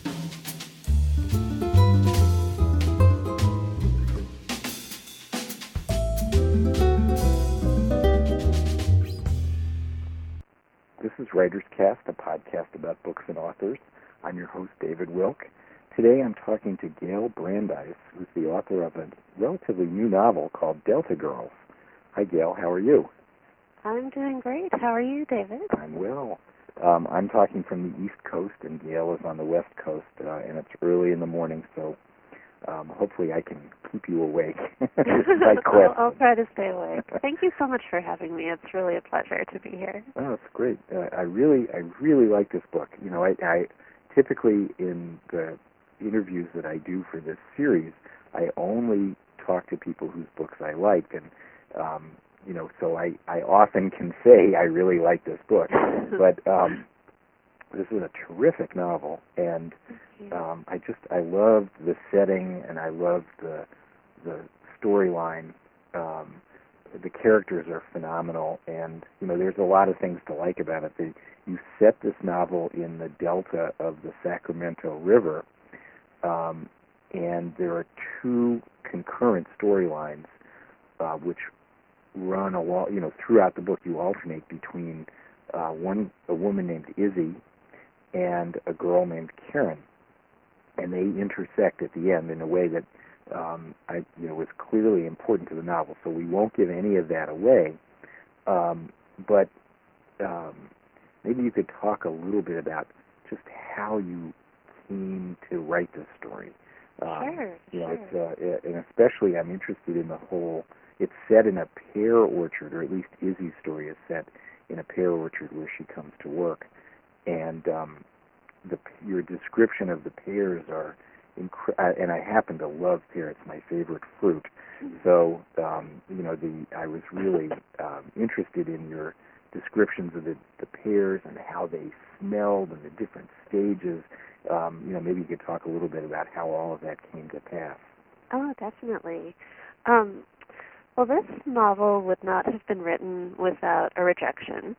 This is Writer's Cast, a podcast about books and authors. I'm your host, David Wilk. Today I'm talking to Gail Brandeis, who's the author of a relatively new novel called Delta Girls. Hi, Gail. How are you? I'm doing great. How are you, David? I'm well. I'm talking from the East Coast, and Gail is on the West Coast, and it's early in the morning, so hopefully I can keep you awake. I'll try to stay awake. Thank you so much for having me. It's really a pleasure to be here. Oh, it's great. I really like this book. You know, I typically in the interviews that I do for this series, I only talk to people whose books I like, and so I often can say I really like this book. But this is a terrific novel, and I love the setting, and I love the storyline. The characters are phenomenal, and there's a lot of things to like about it. You set this novel in the delta of the Sacramento River, and there are two concurrent storylines which run along. Throughout the book, you alternate between a woman named Izzy and a girl named Karen, and they intersect at the end in a way that was clearly important to the novel. So we won't give any of that away, but maybe you could talk a little bit about just how you came to write this story. Sure. And especially I'm interested in the whole. It's set in a pear orchard, or at least Izzy's story is set in a pear orchard where she comes to work, and your description of the pears are and I happen to love pear. It's my favorite fruit. So, I was really interested in your descriptions of the pears and how they smelled and the different stages. Maybe you could talk a little bit about how all of that came to pass. Oh, definitely. Well, this novel would not have been written without a rejection.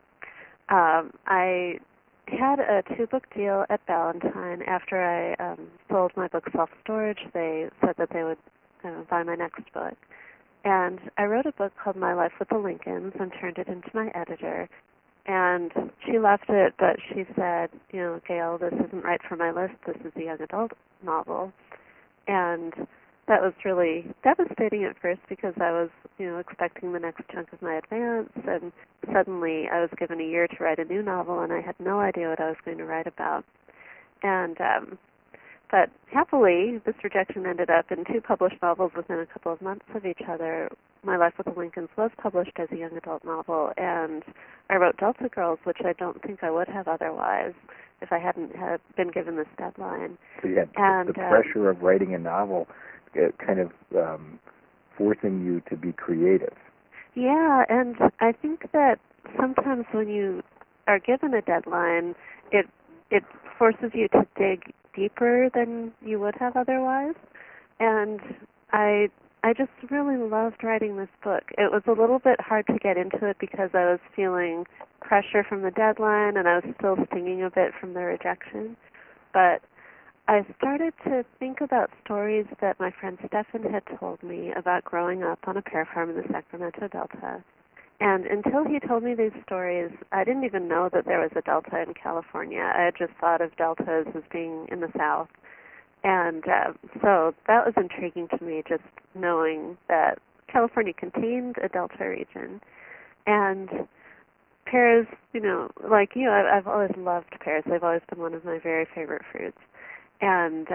I had a 2-book deal at Ballantine. After I sold my book Self-Storage, they said that they would buy my next book. And I wrote a book called My Life with the Lincolns and turned it into my editor. And she loved it, but she said, Gail, this isn't right for my list. This is a young adult novel. And that was really devastating at first because I was, expecting the next chunk of my advance, and suddenly I was given a year to write a new novel, and I had no idea what I was going to write about. And but happily, this rejection ended up in 2 published novels within a couple of months of each other. My Life with the Lincolns was published as a young adult novel, and I wrote Delta Girls, which I don't think I would have otherwise if I hadn't been given this deadline. So you had the pressure of writing a novel kind of forcing you to be creative. Yeah, and I think that sometimes when you are given a deadline, it forces you to dig deeper than you would have otherwise. And I just really loved writing this book. It was a little bit hard to get into it because I was feeling pressure from the deadline, and I was still stinging a bit from the rejection. But I started to think about stories that my friend Stefan had told me about growing up on a pear farm in the Sacramento Delta. And until he told me these stories, I didn't even know that there was a delta in California. I had just thought of deltas as being in the South. And so that was intriguing to me, just knowing that California contained a delta region. And pears, like you, I've always loved pears. They've always been one of my very favorite fruits. And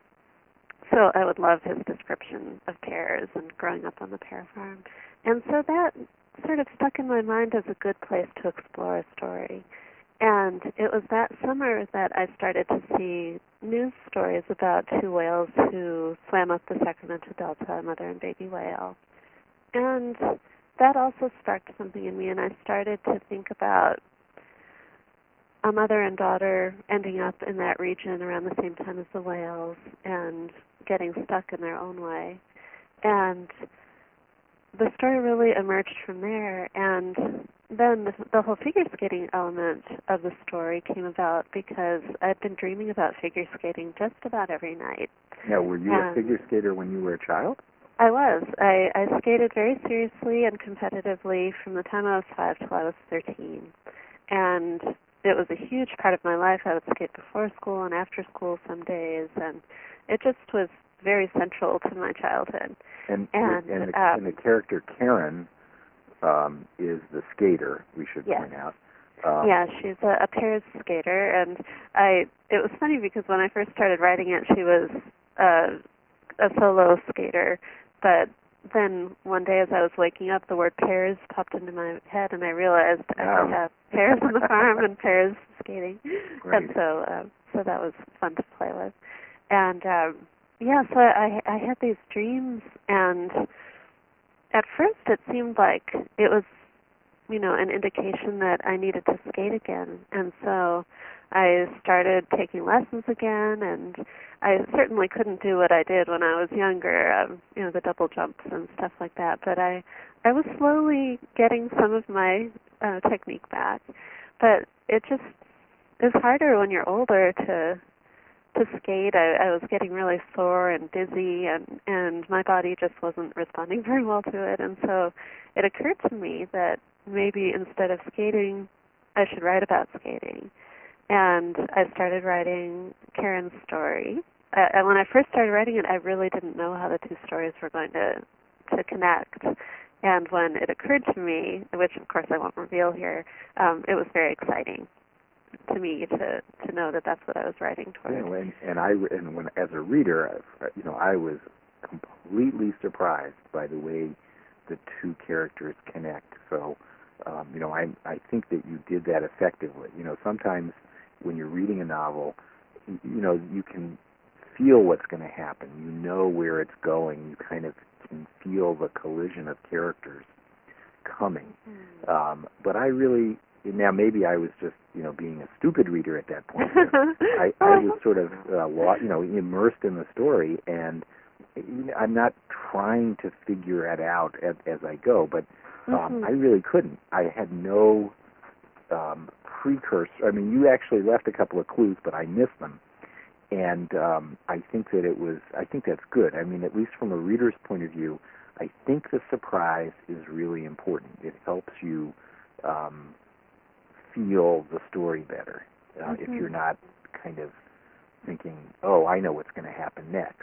so I would love his description of pears and growing up on the pear farm. And so that sort of stuck in my mind as a good place to explore a story. And it was that summer that I started to see news stories about 2 whales who swam up the Sacramento Delta, a mother and baby whale. And that also sparked something in me, and I started to think about a mother and daughter ending up in that region around the same time as the whales and getting stuck in their own way. And the story really emerged from there, and then the whole figure skating element of the story came about because I'd been dreaming about figure skating just about every night. Now, were you a figure skater when you were a child? I was. I skated very seriously and competitively from the time I was 5 till I was 13. And it was a huge part of my life. I would skate before school and after school some days, and it just was very central to my childhood. And the character Karen is the skater, we should point out. Yeah, she's a pairs skater, and it was funny because when I first started writing it, she was a solo skater, but then one day as I was waking up, the word pairs popped into my head, and I realized I could have pairs on the farm and pairs skating. Great. And so that was fun to play with. And so I had these dreams, and at first it seemed like it was, an indication that I needed to skate again. And so I started taking lessons again, and I certainly couldn't do what I did when I was younger, the double jumps and stuff like that. But I was slowly getting some of my technique back. But it just is harder when you're older to skate. I was getting really sore and dizzy, and my body just wasn't responding very well to it. And so it occurred to me that maybe instead of skating, I should write about skating. And I started writing Karen's story. And when I first started writing it, I really didn't know how the two stories were going to connect. And when it occurred to me, which of course I won't reveal here, it was very exciting to me to know that that's what I was writing towards. And when as a reader, I was completely surprised by the way the two characters connect. So, I think that you did that effectively. Sometimes when you're reading a novel, you can feel what's going to happen. You know where it's going. You kind of can feel the collision of characters coming. But I really, now maybe I was just, being a stupid reader at that point. I was sort of, immersed in the story, and I'm not trying to figure it out as I go, but I really couldn't. I had no precursor. I mean, you actually left a couple of clues, but I missed them. And I think that's good. I mean, at least from a reader's point of view, I think the surprise is really important. It helps you feel the story better if you're not kind of thinking, oh, I know what's going to happen next.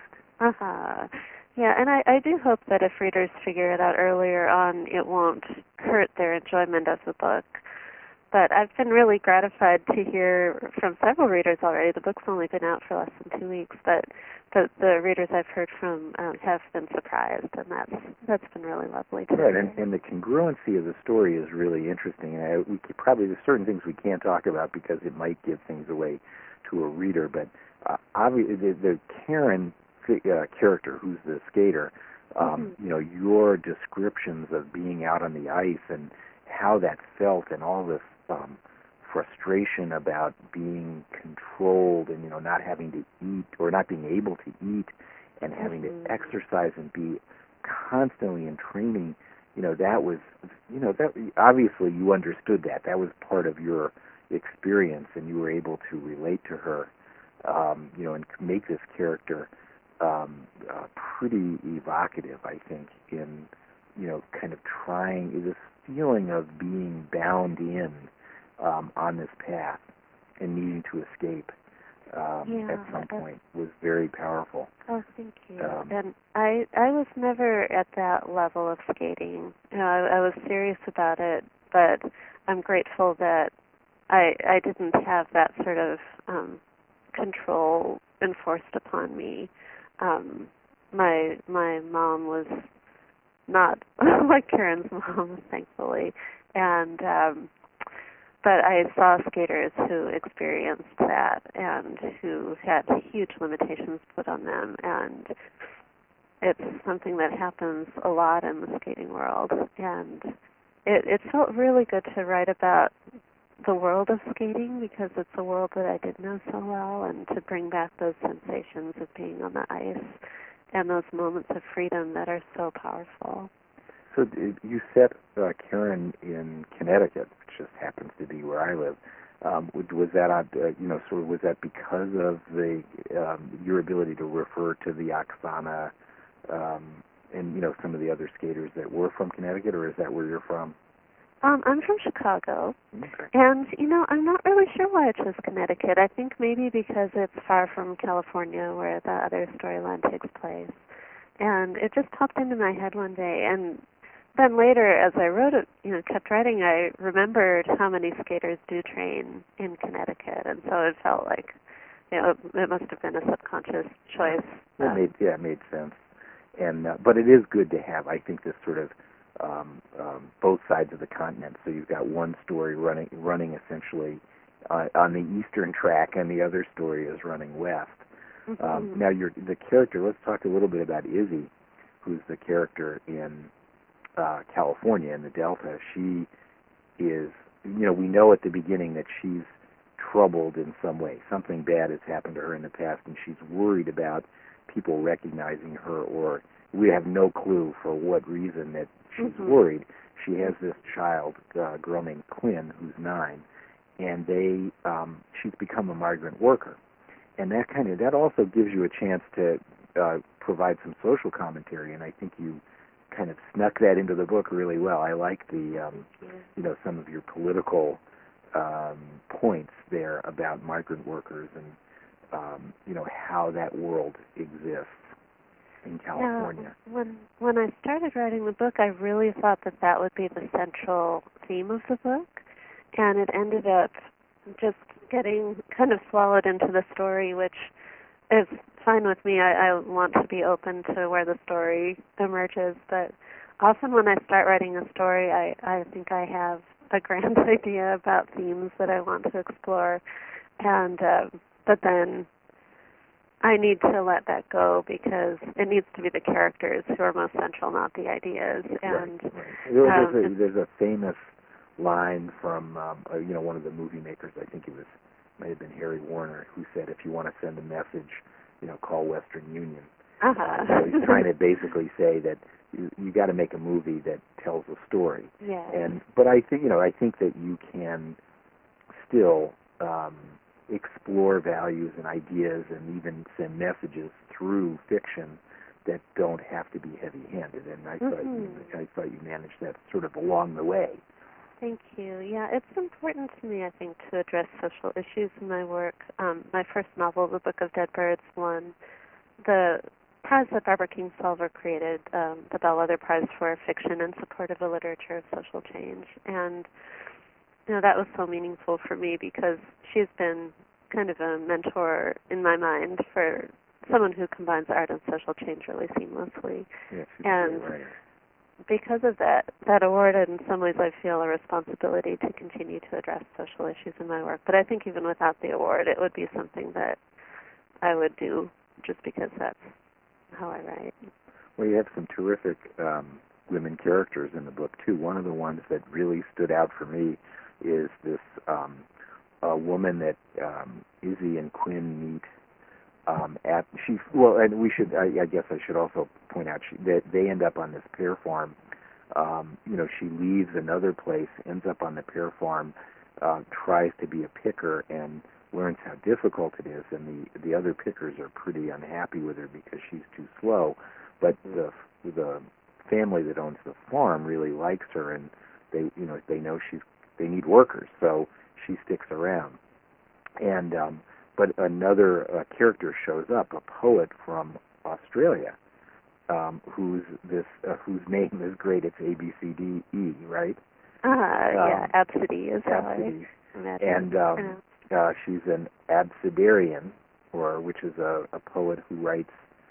Yeah, and I do hope that if readers figure it out earlier on, it won't hurt their enjoyment of the book. But I've been really gratified to hear from several readers already. The book's only been out for less than 2 weeks, but the readers I've heard from have been surprised, and that's been really lovely to hear. And the congruency of the story is really interesting. And there's certain things we can't talk about because it might give things away to a reader, but obviously the Karen character, who's the skater, your descriptions of being out on the ice and how that felt, and all this frustration about being controlled and not having to eat or not being able to eat and having to exercise and be constantly in training, that was that obviously you understood that was part of your experience, and you were able to relate to her, and make this character pretty evocative, I think, in kind of trying this feeling of being bound in on this path and needing to escape at some point was very powerful. Oh, thank you. And I was never at that level of skating. I was serious about it, but I'm grateful that I didn't have that sort of control enforced upon me. My mom was not like Karen's mom, thankfully, and but I saw skaters who experienced that and who had huge limitations put on them, and it's something that happens a lot in the skating world, and it felt really good to write about the world of skating because it's a world that I did know so well, and to bring back those sensations of being on the ice and those moments of freedom that are so powerful. You set Karen in Connecticut, which just happens to be where I live. Was that was that because of the your ability to refer to the Oksana and some of the other skaters that were from Connecticut, or is that where you're from? I'm from Chicago, okay. And I'm not really sure why I chose Connecticut. I think maybe because it's far from California, where the other storyline takes place, and it just popped into my head one day. And then later, as I wrote it, kept writing, I remembered how many skaters do train in Connecticut, and so it felt like, it must have been a subconscious choice. It made sense, and but it is good to have, I think, this sort of both sides of the continent. So you've got one story running essentially on the eastern track, and the other story is running west. Mm-hmm. Now, the character. Let's talk a little bit about Izzy, who's the character in California in the Delta. She is, we know at the beginning that she's troubled in some way. Something bad has happened to her in the past, and she's worried about people recognizing her, or we have no clue for what reason that she's mm-hmm. worried. She has this child, a girl named Quinn, who's 9, and she's become a migrant worker. And that also gives you a chance to provide some social commentary, and I think you kind of snuck that into the book really well. I like the, some of your political points there about migrant workers and, how that world exists in California. Yeah, when I started writing the book, I really thought that would be the central theme of the book, and it ended up just getting kind of swallowed into the story, which is fine with me. I want to be open to where the story emerges, but often when I start writing a story, I think I have a grand idea about themes that I want to explore, and but then I need to let that go because it needs to be the characters who are most central, not the ideas. And right. There's a famous line from one of the movie makers. I think might have been Harry Warner, who said, "If you want to send a message, call Western Union." Uh-huh. So he's trying to basically say that you got to make a movie that tells a story. Yeah. But I think that you can still explore values and ideas and even send messages through fiction that don't have to be heavy-handed. And I thought you managed that sort of along the way. Thank you. Yeah, it's important to me, I think, to address social issues in my work. My first novel, The Book of Dead Birds, won the prize that Barbara Kingsolver created, the Bellwether Prize for Fiction in Support of the Literature of Social Change. And, that was so meaningful for me because she's been kind of a mentor in my mind for someone who combines art and social change really seamlessly. Yeah, and right. Because of that award, in some ways I feel a responsibility to continue to address social issues in my work. But I think even without the award, it would be something that I would do just because that's how I write. Well, you have some terrific women characters in the book, too. One of the ones that really stood out for me is this a woman that Izzy and Quinn meet and we should. I guess I should also point out that they end up on this pear farm. She leaves another place, ends up on the pear farm, tries to be a picker, and learns how difficult it is. And the other pickers are pretty unhappy with her because she's too slow. But the family that owns the farm really likes her, and they know they need workers, so she sticks around. And but another character shows up, a poet from Australia, whose name is great. It's ABCDE, right? Yeah, Absidy is how I imagine. And she's an absidarian, which is a poet who writes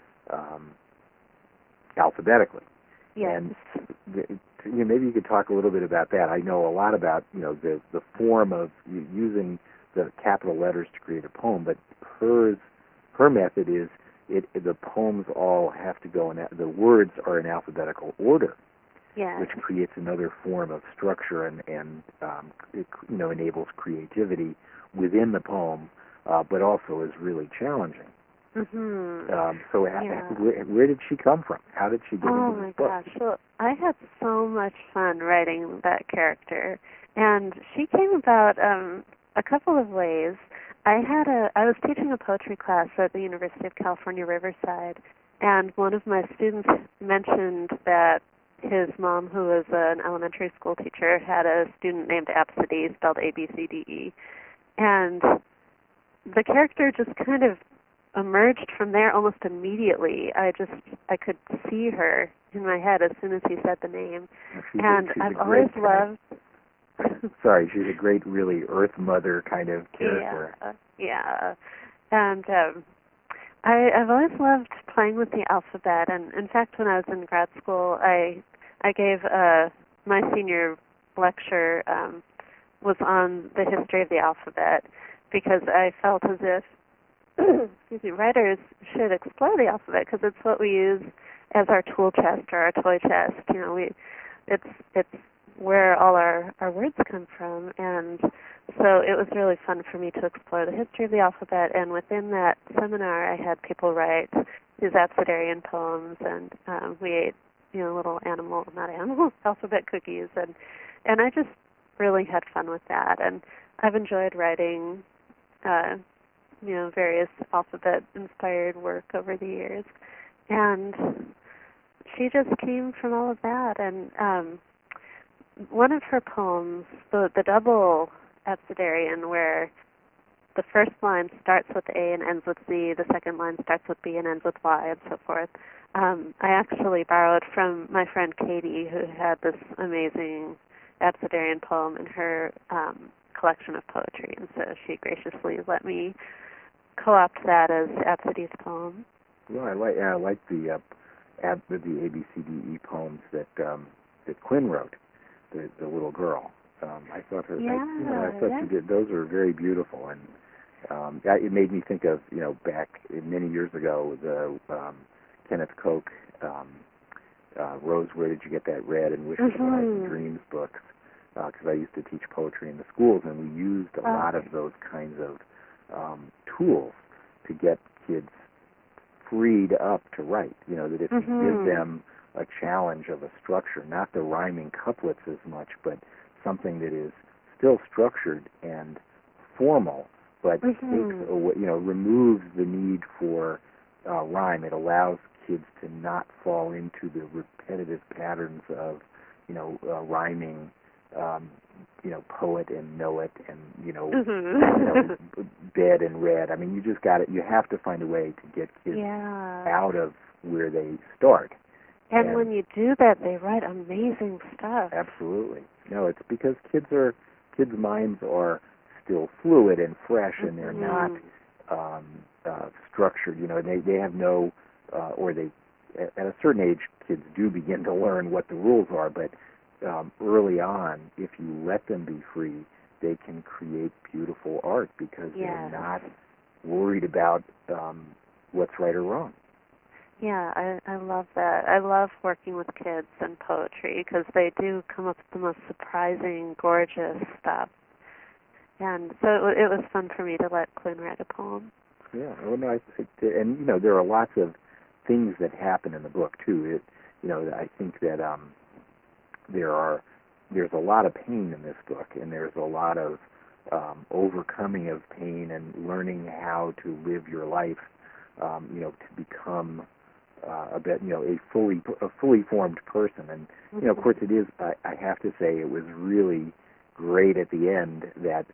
alphabetically. Yes. And maybe you could talk a little bit about that. I know a lot about the form of using the capital letters to create a poem, but her method is the poems all have to go the words are in alphabetical order, yes. which creates another form of structure and it enables creativity within the poem, but also is really challenging. So Yeah. where did she come from? How did she get Oh into my this book? gosh. Well, I had so much fun writing that character. And she came about a couple of ways. I was teaching a poetry class at the University of California, Riverside, and one of my students mentioned that his mom, who was an elementary school teacher, had a student named Abcde, spelled Abcde. And the character just kind of emerged from there almost immediately. I could see her in my head as soon as he said the name. And I've always loved Sorry, she's a great, really Earth Mother kind of character. Yeah. And I've always loved playing with the alphabet, and in fact when I was in grad school I gave my senior lecture was on the history of the alphabet, because I felt as if excuse me, writers should explore the alphabet because it's what we use as our tool chest or our toy chest. It's where all our words come from, and so it was really fun for me to explore the history of the alphabet. And within that seminar, I had people write these Abecedarian poems, and we ate little alphabet cookies, and I just really had fun with that. And I've enjoyed writing various alphabet-inspired work over the years. And she just came from all of that. And one of her poems, the double Abecedarian, where the first line starts with A and ends with Z, the second line starts with B and ends with Y, and so forth, I actually borrowed from my friend Katie, who had this amazing Abecedarian poem in her collection of poetry, and so she graciously let me co-opt that as Abcede's poem. Well, I like the ABCDE poems that Quinn wrote, the little girl. I thought she did. Those are very beautiful, and it made me think of back many years ago the Kenneth Koch Rose, Where Did You Get That Red, and Wishes, Lies, and Dreams books, because I used to teach poetry in the schools, and we used a lot of those kinds of tools to get kids freed up to write. That if you give them a challenge of a structure, not the rhyming couplets as much, but something that is still structured and formal, but takes away, removes the need for rhyme. It allows kids to not fall into the repetitive patterns of, rhyming, poet and know it, and bed and red. I mean, you have to find a way to get kids out of where they start. And when you do that, they write amazing stuff. Absolutely. No, it's because kids' minds are still fluid and fresh, and they're not structured. They have no, or they, at a certain age, kids do begin to learn what the rules are, but early on, if you let them be free, they can create beautiful art because they're not worried about what's right or wrong. Yeah, I love that. I love working with kids and poetry because they do come up with the most surprising, gorgeous stuff. And so it was fun for me to let Quinn write a poem. Yeah, well, no, and there are lots of things that happen in the book too. I think that there's a lot of pain in this book, and there's a lot of overcoming of pain and learning how to live your life, to become a fully formed person. And of course, it is. I have to say, it was really great at the end that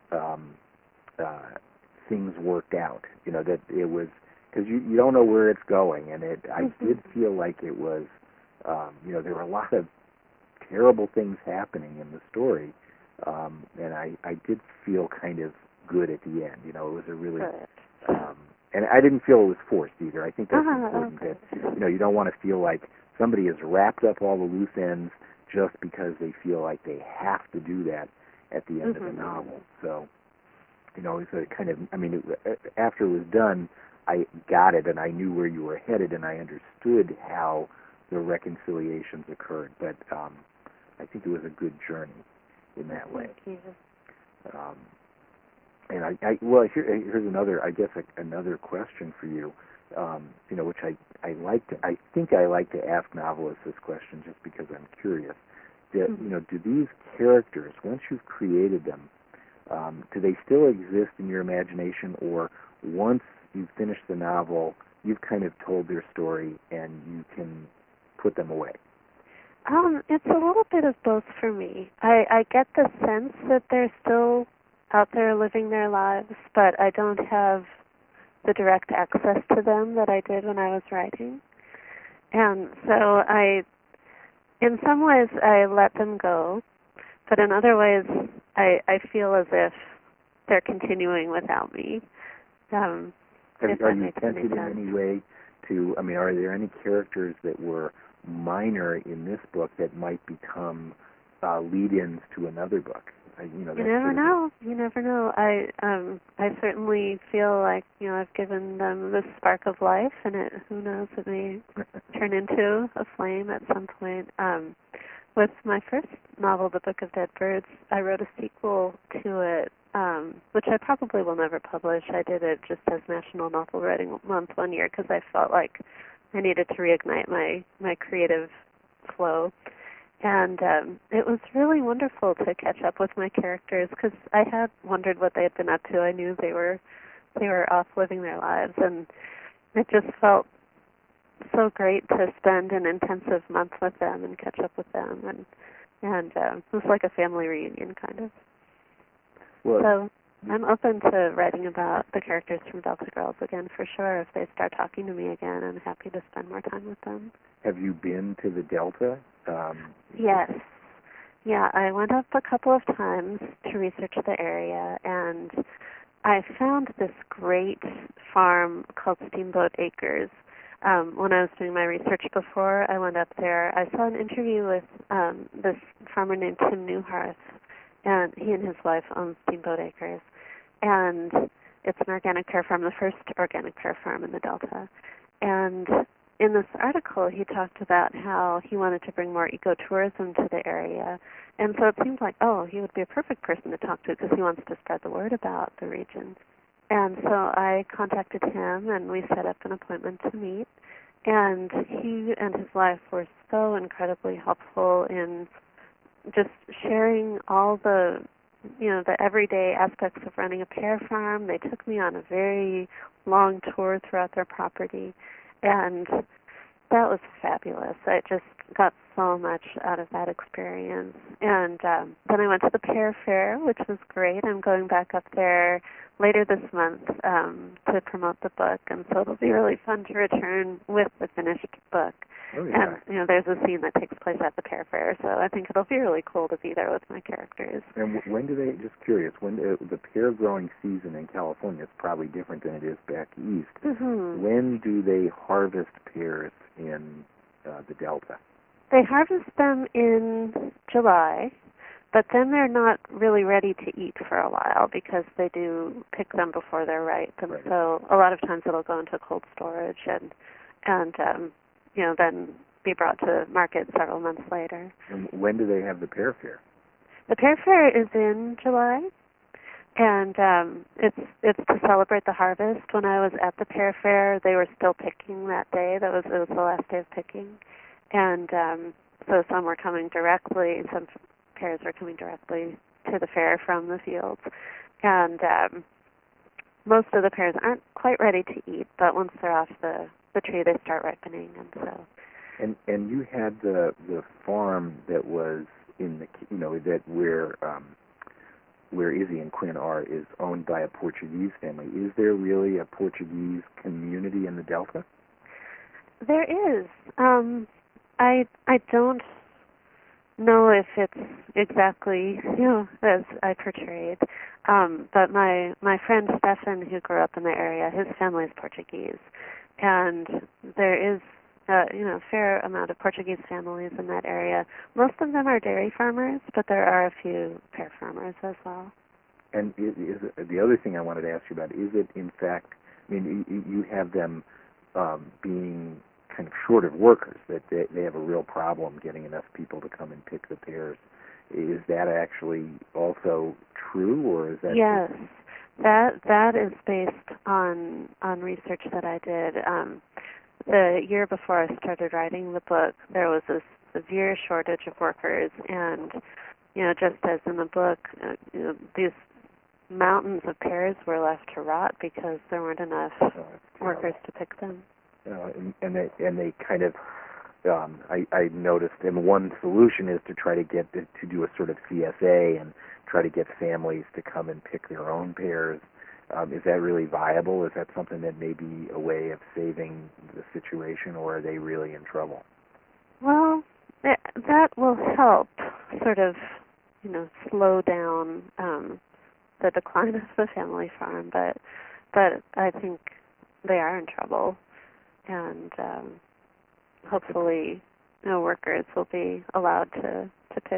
things worked out. That it was, because you don't know where it's going, and I did feel like it was. There were a lot of terrible things happening in the story, and I did feel kind of good at the end. It was a really. And I didn't feel it was forced either. I think that's important. Okay. That you don't want to feel like somebody has wrapped up all the loose ends just because they feel like they have to do that at the end of the novel. So, it's a kind of. I mean, after it was done, I got it, and I knew where you were headed, and I understood how the reconciliations occurred. But I think it was a good journey in that way. Thank you. And here's another, I guess, another question for you. Which I think I like to ask novelists this question just because I'm curious. Do these characters, once you've created them, do they still exist in your imagination, or once you've finished the novel, you've kind of told their story and you can put them away? It's a little bit of both for me. I get the sense that they're still out there living their lives, but I don't have the direct access to them that I did when I was writing. And so in some ways, I let them go, but in other ways, I feel as if they're continuing without me. Are you tempted in any way to, are there any characters that were minor in this book that might become lead-ins to another book? You never know. You never know. I certainly feel like I've given them this spark of life, and who knows, it may turn into a flame at some point. With my first novel, The Book of Dead Birds, I wrote a sequel to it, which I probably will never publish. I did it just as National Novel Writing Month one year because I felt like I needed to reignite my creative flow. And it was really wonderful to catch up with my characters because I had wondered what they had been up to. I knew they were off living their lives, and it just felt so great to spend an intensive month with them and catch up with them, and it was like a family reunion kind of. Well, so I'm open to writing about the characters from Delta Girls again for sure. If they start talking to me again, I'm happy to spend more time with them. Have you been to the Delta? Yes. Yeah, I went up a couple of times to research the area, and I found this great farm called Steamboat Acres. When I was doing my research before I went up there, I saw an interview with this farmer named Tim Newharth, and he and his wife own Steamboat Acres. And it's an organic pear farm, the first organic pear farm in the Delta. And in this article, he talked about how he wanted to bring more ecotourism to the area. And so it seemed like, he would be a perfect person to talk to because he wants to spread the word about the region. And so I contacted him, and we set up an appointment to meet. And he and his wife were so incredibly helpful in just sharing all the everyday aspects of running a pear farm. They took me on a very long tour throughout their property, and that was fabulous. I just got so much out of that experience. And then I went to the pear fair, which was great. I'm going back up there later this month to promote the book, and so it'll be really fun to return with the finished book. Oh, yeah. And there's a scene that takes place at the pear fair, so I think it'll be really cool to be there with my characters. And when do they, just curious, when the pear growing season in California is probably different than it is back east. Mm-hmm. When do they harvest pears in the Delta? They harvest them in July, but then they're not really ready to eat for a while because they do pick them before they're ripe, and so a lot of times it'll go into cold storage and then be brought to market several months later. And when do they have the pear fair? The pear fair is in July, and it's to celebrate the harvest. When I was at the pear fair, they were still picking that day. It was the last day of picking, and so some were coming directly. Some pears were coming directly to the fair from the fields, and most of the pears aren't quite ready to eat. But once they're off the tree, they start ripening, and so. And you had the farm that was in the that where Izzy and Quinn are is owned by a Portuguese family. Is there really a Portuguese community in the Delta? There is. I don't know if it's exactly as I portrayed, but my friend Stefan, who grew up in the area, his family is Portuguese, and there is a fair amount of Portuguese families in that area. Most of them are dairy farmers, but there are a few pear farmers as well. And is the other thing I wanted to ask you about, is it in fact, you have them being kind of short of workers, that they have a real problem getting enough people to come and pick the pears. Is that actually also true, or is that... Yes. That is based on research that I did. The year before I started writing the book, there was a severe shortage of workers, and just as in the book, these mountains of pears were left to rot because there weren't enough workers to pick them. And they kind of, I noticed, and one solution is to try to get to do a sort of CSA and try to get families to come and pick their own pears. Is that really viable? Is that something that may be a way of saving the situation, or are they really in trouble? Well, that will help sort of, slow down the decline of the family farm, but I think they are in trouble, and hopefully workers will be allowed to pick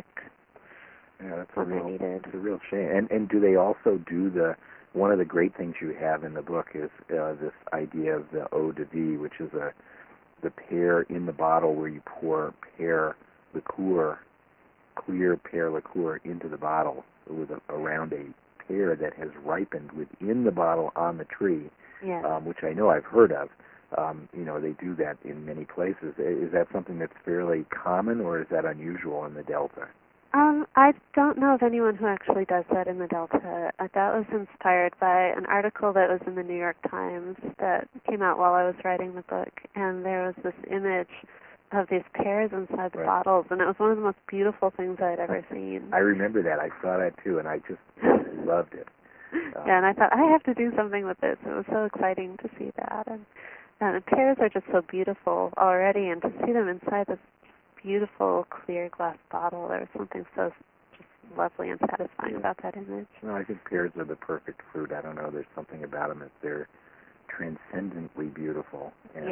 when they're needed. It's a real shame. And do they also do one of the great things you have in the book is this idea of the eau de vie, which is the pear in the bottle where you pour pear liqueur, clear pear liqueur into the bottle with around a pear that has ripened within the bottle on the tree, yes. Which I know I've heard of. They do that in many places. Is that something that's fairly common, or is that unusual in the Delta? I don't know of anyone who actually does that in the Delta. That was inspired by an article that was in the New York Times that came out while I was writing the book, and there was this image of these pears inside the bottles, and it was one of the most beautiful things I'd ever seen. I remember that. I saw that too, and I just loved it. Yeah, and I thought, I have to do something with this. It was so exciting to see that. And pears are just so beautiful already, and to see them inside this beautiful clear glass bottle, there was something so just lovely and satisfying about that image. I think pears are the perfect fruit. I don't know, there's something about them that they're transcendently beautiful. And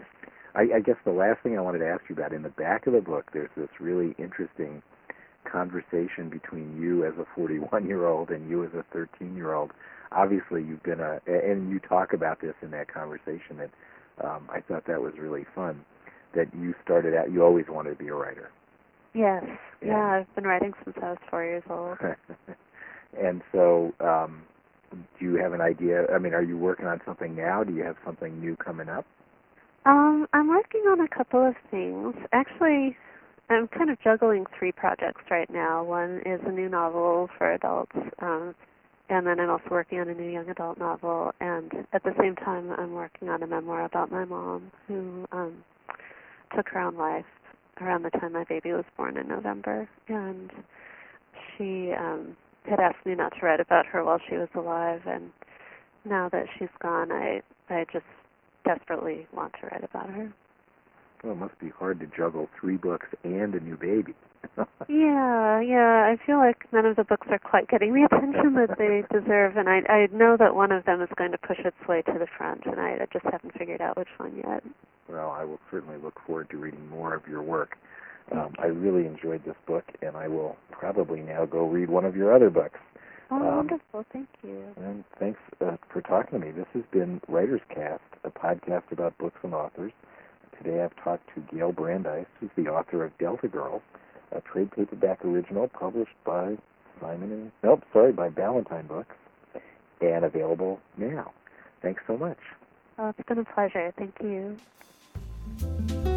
I guess the last thing I wanted to ask you about, in the back of the book, there's this really interesting conversation between you as a 41-year-old and you as a 13-year-old. Obviously, you've been and you talk about this in that conversation, that I thought that was really fun, that you started out, you always wanted to be a writer. Yes. Yeah, I've been writing since I was 4 years old. And so, do you have an idea? I mean, are you working on something now? Do you have something new coming up? I'm working on a couple of things. Actually, I'm kind of juggling 3 projects right now. One is a new novel for adults, and then I'm also working on a new young adult novel. And at the same time, I'm working on a memoir about my mom, who took her own life around the time my baby was born in November. And she had asked me not to write about her while she was alive, and now that she's gone, I just desperately want to write about her. Well, it must be hard to juggle 3 books and a new baby. Yeah. I feel like none of the books are quite getting the attention that they deserve, and I know that one of them is going to push its way to the front, and I just haven't figured out which one yet. Well, I will certainly look forward to reading more of your work. I really enjoyed this book, and I will probably now go read one of your other books. Oh, wonderful. Thank you. And thanks for talking to me. This has been Writer's Cast, a podcast about books and authors. Today I've talked to Gail Brandeis, who's the author of Delta Girl, a trade paperback original published by by Ballantine Books, and available now. Thanks so much. Oh, it's been a pleasure. Thank you.